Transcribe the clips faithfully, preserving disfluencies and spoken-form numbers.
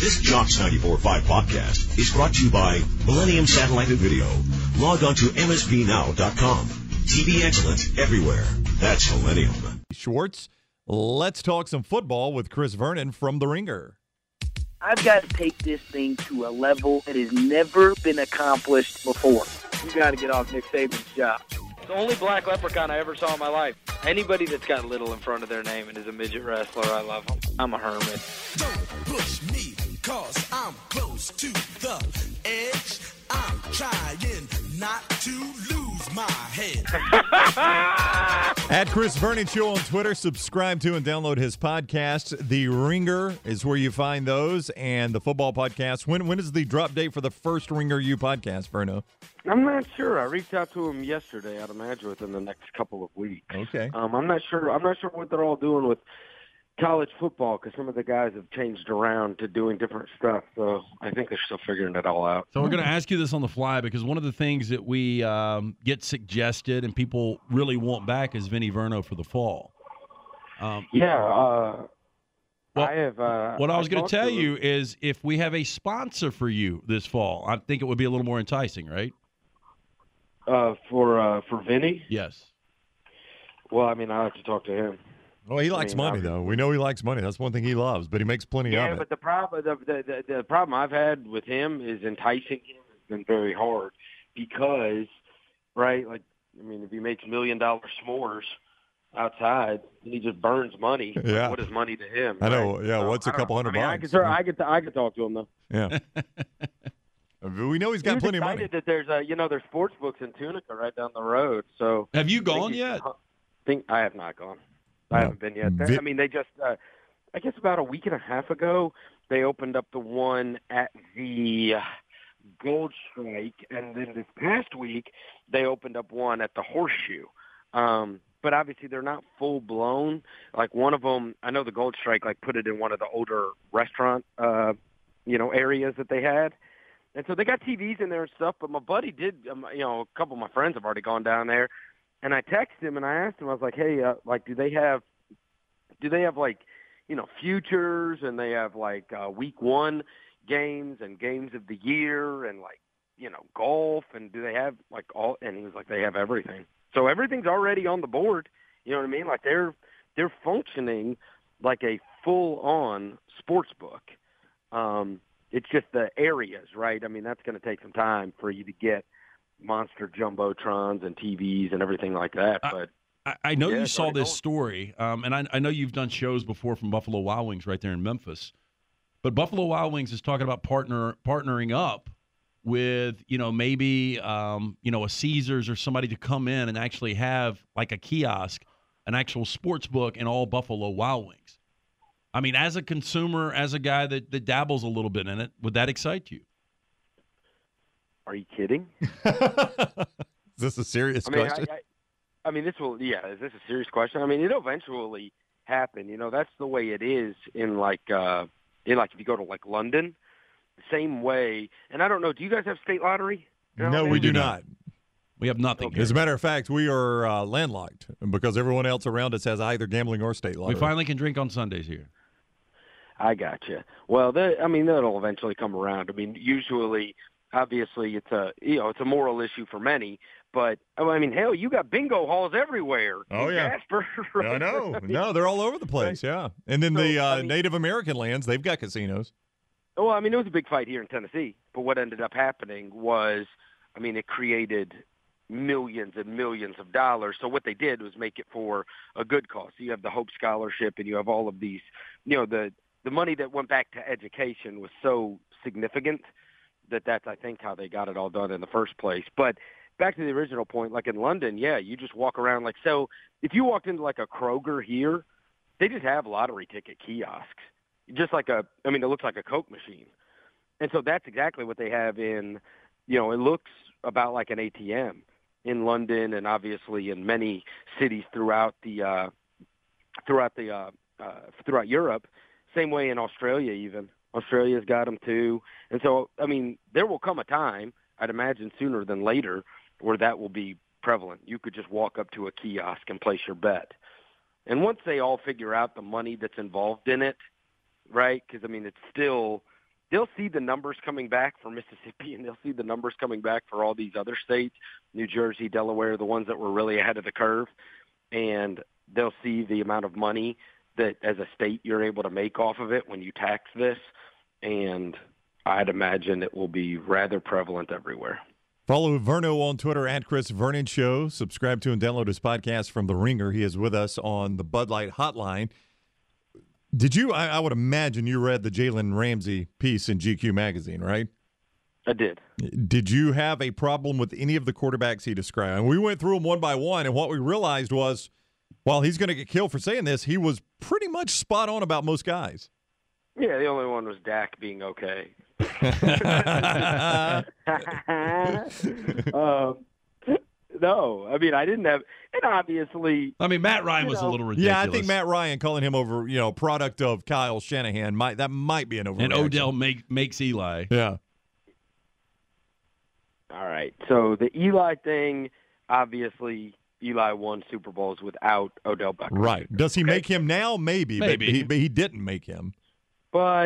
This Jocks ninety-four point five podcast is brought to you by Millennium Satellite and Video. Log on to M S B now dot com. T V excellence everywhere. That's Millennium. Schwartz, let's talk some football with Chris Vernon from The Ringer. I've got to take this thing to a level that has never been accomplished before. You got to get off Nick Saban's job. It's the only black leprechaun I ever saw in my life. Anybody that's got little in front of their name and is a midget wrestler, I love them. I'm a hermit. Don't push me, cause I'm close to the edge. I'm trying not to lose my head. At Chris Vernon Show on Twitter, subscribe to and download his podcast. The Ringer is where you find those, and the football podcast. When when is the drop date for the first Ringer U podcast, Verno? I'm not sure. I reached out to him yesterday. I'd imagine within the next couple of weeks. Okay. Um, I'm not sure. I'm not sure what they're all doing with college football because some of the guys have changed around to doing different stuff. So I think they're still figuring it all out. So we're going to ask you this on the fly because one of the things that we um, get suggested and people really want back is Vinny Verno for the fall. Um, yeah. Uh, well, I have. Uh, what I was going to tell to you is if we have a sponsor for you this fall, I think it would be a little more enticing, right? Uh, for uh, for Vinny? Yes. Well, I mean, I have to talk to him. Well, he likes I mean, money, though. We know he likes money. That's one thing he loves, but he makes plenty yeah, of it. but the problem, the, the, the, the problem I've had with him is enticing him has been very hard because, right, like, I mean, if he makes million-dollar s'mores outside, and he just burns money. Yeah. What is money to him? I know. Right? Yeah, So, what's a I couple don't- hundred I mean, I bucks? could, I could, I could talk to him though. Yeah. We know he's got He was plenty of money. excited that there's a, you know, there's sports books in Tunica right down the road. So Have you I think gone he- yet? Think I have not gone. I haven't been yet. Vi- I mean, they just, uh, I guess about a week and a half ago, they opened up the one at the Gold Strike, and then this past week they opened up one at the Horseshoe. Um, but obviously they're not full blown. Like one of them, I know the Gold Strike like put it in one of the older restaurant, uh, you know, areas that they had. And so they got T Vs in there and stuff, but my buddy did, um, you know, a couple of my friends have already gone down there. And I texted him and I asked him, I was like, hey, uh, like, do they have, do they have like, you know, futures and they have like uh, week one games and games of the year and like, you know, golf and do they have like all, and he was like, they have everything. So everything's already on the board. You know what I mean? Like they're, they're functioning like a full on sports book. Um, it's just the areas, right? I mean, that's going to take some time for you to get monster jumbotrons and T Vs and everything like that. But I, I know Yeah, you it's saw already this going. story, um, and I, I know you've done shows before from Buffalo Wild Wings right there in Memphis. But Buffalo Wild Wings is talking about partner partnering up with, you know, maybe, um, you know, a Caesars or somebody to come in and actually have like a kiosk, an actual sports book in all Buffalo Wild Wings. I mean, as a consumer, as a guy that, that dabbles a little bit in it, would that excite you? are you kidding? Is this a serious I mean, question? I, I, I mean, this will, yeah, is this a serious question? I mean, it'll eventually happen. You know, that's the way it is in like, uh, in like if you go to like London, same way. And I don't know, do you guys have state lottery? in no, we Alabama? do not. We have nothing. Okay. here. As a matter of fact, we are uh, landlocked because everyone else around us has either gambling or state lottery. We finally can drink on Sundays here. I gotcha. Well, they, I mean, that'll eventually come around. I mean, usually, obviously, it's a you know it's a moral issue for many. But oh, I mean, hell, you got bingo halls everywhere. Oh, in yeah. Jasper, I right? know. No, they're all over the place, yeah. And then So, the uh, I mean- Native American lands, they've got casinos. Well, I mean, it was a big fight here in Tennessee. But what ended up happening was, I mean, it created millions and millions of dollars. So what they did was make it for a good cause. So you have the Hope Scholarship, and you have all of these, you know, the the money that went back to education was so significant that that's, I think, how they got it all done in the first place. But back to the original point, like in London, yeah, you just walk around like, so if you walked into like a Kroger here, they just have lottery ticket kiosks, just like a, I mean, it looks like a Coke machine. And so that's exactly what they have in, you know, it looks about like an A T M in London and obviously in many cities throughout the, uh, throughout the, uh, uh, throughout Europe. Same way in Australia even. Australia's got them too. And so, I mean, there will come a time, I'd imagine sooner than later, where that will be prevalent. You could just walk up to a kiosk and place your bet. And once they all figure out the money that's involved in it, right, because, I mean, it's still they'll see the numbers coming back for Mississippi, and they'll see the numbers coming back for all these other states, New Jersey, Delaware, the ones that were really ahead of the curve, and they'll see the amount of money that as a state you're able to make off of it when you tax this, and I'd imagine it will be rather prevalent everywhere. Follow Verno on Twitter at Chris Vernon Show. Subscribe to and download his podcast from The Ringer. He is with us on the Bud Light Hotline. Did you, I, I would imagine you read the Jalen Ramsey piece in G Q magazine, right? I did. Did you have a problem with any of the quarterbacks he described? And we went through them one by one, and what we realized was, while he's going to get killed for saying this, he was pretty much spot on about most guys. Yeah, the only one was Dak being okay. um, no, I mean, I didn't have – and obviously – I mean, Matt Ryan was know, a little ridiculous. Yeah, I think Matt Ryan calling him over, you know, product of Kyle Shanahan, might that might be an overreaction. And Odell make, makes Eli. Yeah. All right, so the Eli thing, obviously – Eli won Super Bowls without Odell Beckham. Right. Does he okay. make him now? Maybe. Maybe. But he, but he didn't make him. But,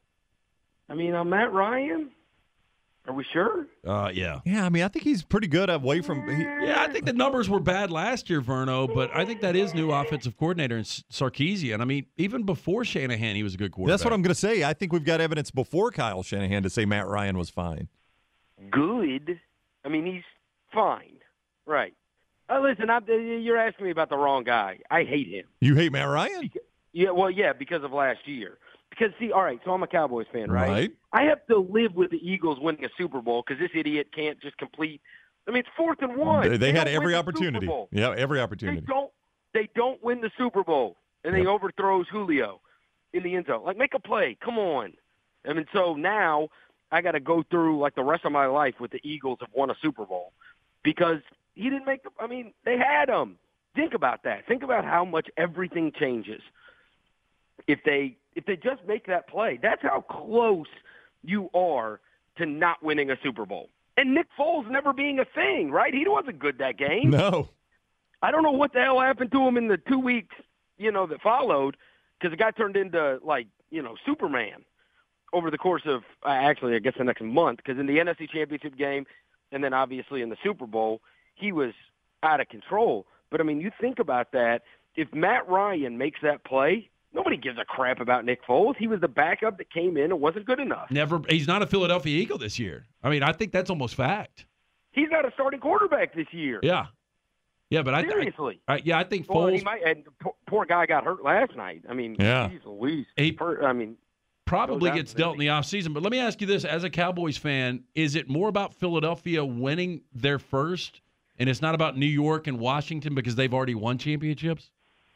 I mean, on Matt Ryan, are we sure? Uh, yeah. Yeah, I mean, I think he's pretty good away from he, Yeah, I think the numbers were bad last year, Verno, but I think that is new offensive coordinator in Sarkisian. I mean, even before Shanahan, he was a good quarterback. That's what I'm going to say. I think we've got evidence before Kyle Shanahan to say Matt Ryan was fine. Good. I mean, he's fine. Right. Uh, listen, I'm, you're asking me about the wrong guy. I hate him. You hate Matt Ryan? Yeah, well, yeah, because of last year. Because, see, all right, so I'm a Cowboys fan, right? Right. I have to live with the Eagles winning a Super Bowl because this idiot can't just complete. I mean, it's fourth and one. They, they had don't every win the opportunity. Super Bowl. Yeah, every They opportunity. don't. They don't win the Super Bowl, and Yep. they overthrows Julio in the end zone. Like, make a play. Come on. I mean, so now I got to go through like the rest of my life with the Eagles have won a Super Bowl because he didn't make the. I mean, they had him. Think about that. Think about how much everything changes if they if they just make that play. That's how close you are to not winning a Super Bowl. And Nick Foles never being a thing, right? He wasn't good that game. No. I don't know what the hell happened to him in the two weeks, you know, that followed, because the guy turned into, like, you know, Superman over the course of, uh, actually, I guess the next month, because in the N F C Championship game and then obviously in the Super Bowl, he was out of control. But, I mean, you think about that. If Matt Ryan makes that play, nobody gives a crap about Nick Foles. He was the backup that came in and wasn't good enough. Never. He's not a Philadelphia Eagle this year. I mean, I think that's almost fact. He's not a starting quarterback this year. Yeah. Yeah, but I Seriously. I, I yeah, I think Well, Foles he might, and the poor, poor guy got hurt last night. I mean, Yeah. geez Louise. He- Per- I mean, probably goes out gets to dealt in the offseason. But let me ask you this. As a Cowboys fan, is it more about Philadelphia winning their first, and it's not about New York and Washington because they've already won championships?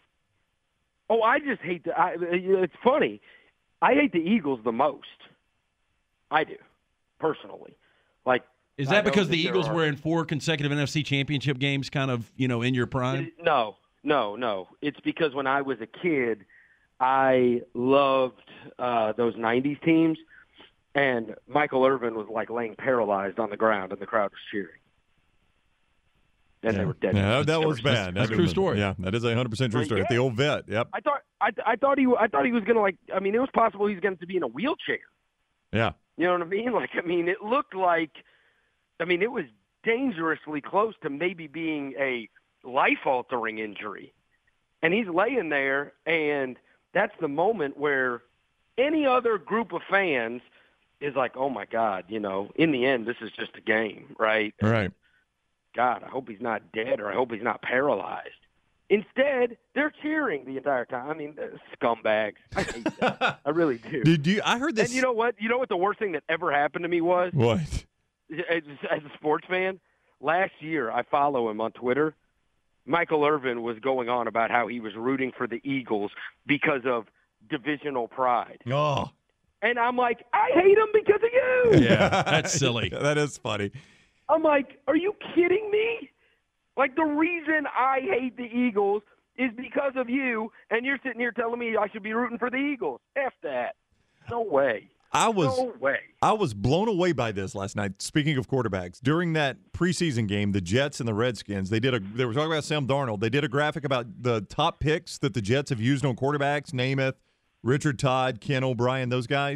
oh, I just hate the. I, it's funny. I hate the Eagles the most. I do, personally. Like, Is I that know because that the there Eagles are- were in four consecutive N F C championship games kind of, you know, in your prime? No, no, no. It's because when I was a kid, I loved uh, those nineties teams, and Michael Irvin was like laying paralyzed on the ground, and the crowd was cheering. And yeah. they were dead. Yeah, that They was were- bad. that's a true story. Yeah, that is a hundred percent true Right, story. At the yeah. old vet. Yep. I thought I, I thought he I thought he was gonna like. I mean, it was possible he was going to be in a wheelchair. Yeah. You know what I mean? Like, I mean, it looked like, I mean, it was dangerously close to maybe being a life-altering injury. And he's laying there, and that's the moment where any other group of fans is like, oh, my God, you know, in the end, this is just a game, right? Right. God, I hope he's not dead or I hope he's not paralyzed. Instead, they're cheering the entire time. I mean, they're scumbags. I hate that. I really do. Did you? I heard this. And you know what? You know what the worst thing that ever happened to me was? What? As, as a sports fan, last year I follow him on Twitter. Michael Irvin was going on about how he was rooting for the Eagles because of divisional pride. Oh. And I'm like, I hate him because of you. Yeah, that's silly. That is funny. I'm like, are you kidding me? Like, the reason I hate the Eagles is because of you, and you're sitting here telling me I should be rooting for the Eagles. F that. No way. I was No way. I was blown away by this last night. Speaking of quarterbacks, during that preseason game, the Jets and the Redskins, they did a they were talking about Sam Darnold. They did a graphic about the top picks that the Jets have used on quarterbacks, Namath, Richard Todd, Ken O'Brien, those guys.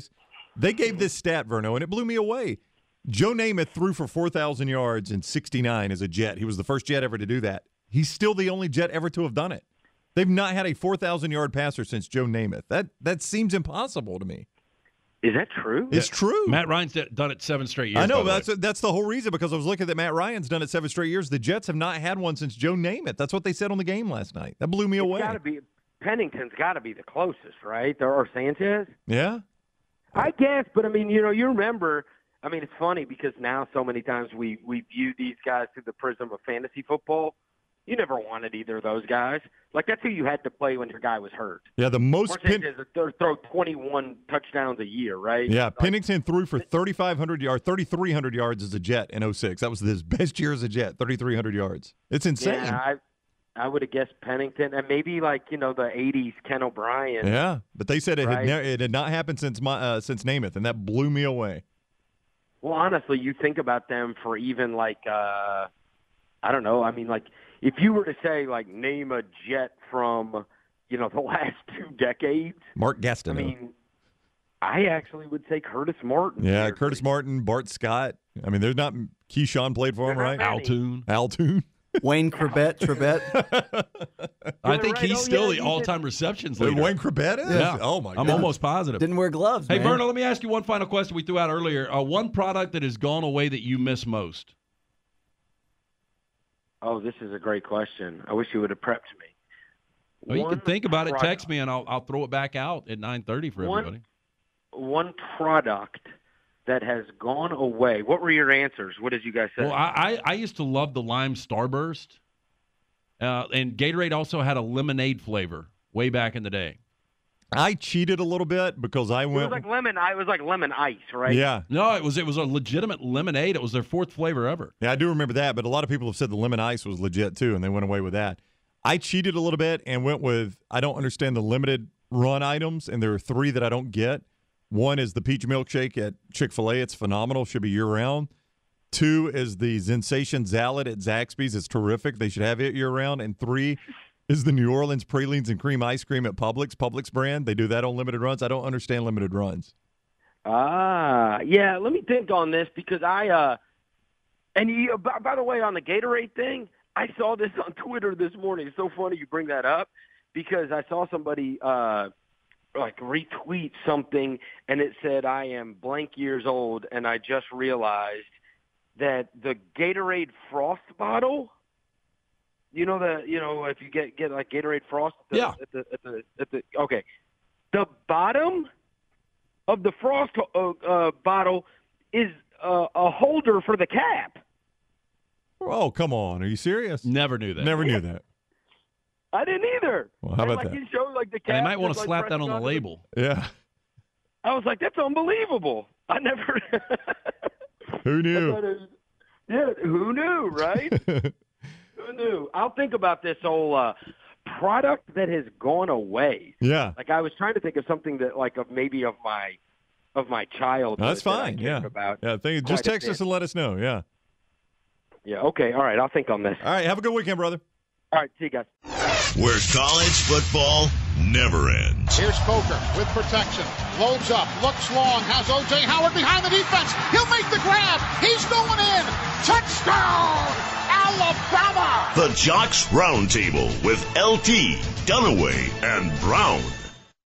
They gave this stat, Verno, and it blew me away. Joe Namath threw for four thousand yards in sixty-nine as a Jet. He was the first Jet ever to do that. He's still the only Jet ever to have done it. They've not had a four thousand yard passer since Joe Namath. That that seems impossible to me. Is that true? It's Yeah. true. Matt Ryan's done it seven straight years. I know. by the That's way. that's the whole reason, because I was looking at Matt Ryan's done it seven straight years. The Jets have not had one since Joe Namath. That's what they said on the game last night. That blew me It's away. got to be Pennington's got to be the closest, right? There or Sanchez. Yeah. I guess, but I mean, you know, you remember. I mean, it's funny because now so many times we we view these guys through the prism of fantasy football. You never wanted either of those guys. Like, that's who you had to play when your guy was hurt. Yeah, the most Or Pen- Sanchez th- throw twenty-one touchdowns a year, right? Yeah, Like, Pennington threw for thirty-five hundred yards, thirty-three hundred yards as a Jet in oh six. That was his best year as a Jet, thirty-three hundred yards. It's insane. Yeah, I, I would have guessed Pennington, and maybe like you know the eighties Ken O'Brien. Yeah, but they said it Right. had ne- it had not happened since my uh, since Namath, and that blew me away. Well, honestly, you think about them for even like uh, I don't know. I mean, like if you were to say like name a Jet from you know the last two decades, Mark I Gastineau. mean, I actually would say Curtis Martin. yeah, Seriously. Curtis Martin, Bart Scott. I mean, there's not Keyshawn played for him, They're right? not many. Altoon. Altoon. Wayne Trebet, Trebet. I think right. he's Oh, still yeah, the he all-time receptions Wayne leader. Crabett is? Yeah. Oh, my God. I'm almost positive. Didn't wear gloves, Hey, man. Verno, let me ask you one final question we threw out earlier. Uh, one product that has gone away that you miss most? Oh, this is a great question. I wish you would have prepped me. Well, you can One think about it. product- Text me, and I'll, I'll throw it back out at nine thirty for One- everybody. One product that has gone away. What were your answers? What did you guys say? Well, I, I, I used to love the Lime Starburst. Uh, and Gatorade also had a lemonade flavor way back in the day. I cheated a little bit because I it was went. like lemon. I was like lemon ice, right? Yeah. No, it was it was a legitimate lemonade. It was their fourth flavor ever. Yeah, I do remember that, but a lot of people have said the lemon ice was legit too, and they went away with that. I cheated a little bit and went with, I don't understand the limited run items, and there are three that I don't get. One is the peach milkshake at Chick-fil-A. It's phenomenal. Should be year-round. Two is the Zensation Salad at Zaxby's. It's terrific. They should have it year-round. And three is the New Orleans Pralines and Cream Ice Cream at Publix, Publix brand. They do that on limited runs. I don't understand limited runs. Ah, yeah. Let me think on this because I, uh, and you, by, by the way, on the Gatorade thing, I saw this on Twitter this morning. It's so funny you bring that up because I saw somebody uh, like retweet something and it said, I am blank years old and I just realized that the Gatorade Frost bottle, you know, the, you know, if you get, get like Gatorade Frost at the, Yeah. at the, at the, at the, okay, the bottom of the Frost uh, uh, bottle is uh, a holder for the cap. Oh, come on. Are you serious? Never knew that. Never knew that. I didn't either. Well, how And, about like, that? You showed like the cap. And they might want to just, slap like, that on the pressing label. Yeah. I was like, that's unbelievable. I never. Who I knew? thought it was- yeah, who knew, right? Who knew? I'll think about this whole uh, product that has gone away. Yeah. Like I was trying to think of something that, like, of maybe of my of my childhood. That's that I fine. cared Yeah. About. Yeah. Think, quite just a text bit. us and let us know. Yeah. Yeah. Okay. All right. I'll think on this. All right. Have a good weekend, brother. All right. See you guys. Where college football never ends. Here's Coker with protection. Loads up, looks long, has O J Howard behind the defense. He'll make the grab. He's going in. Touchdown, Alabama! The Jocks Roundtable with L T, Dunaway, and Brown.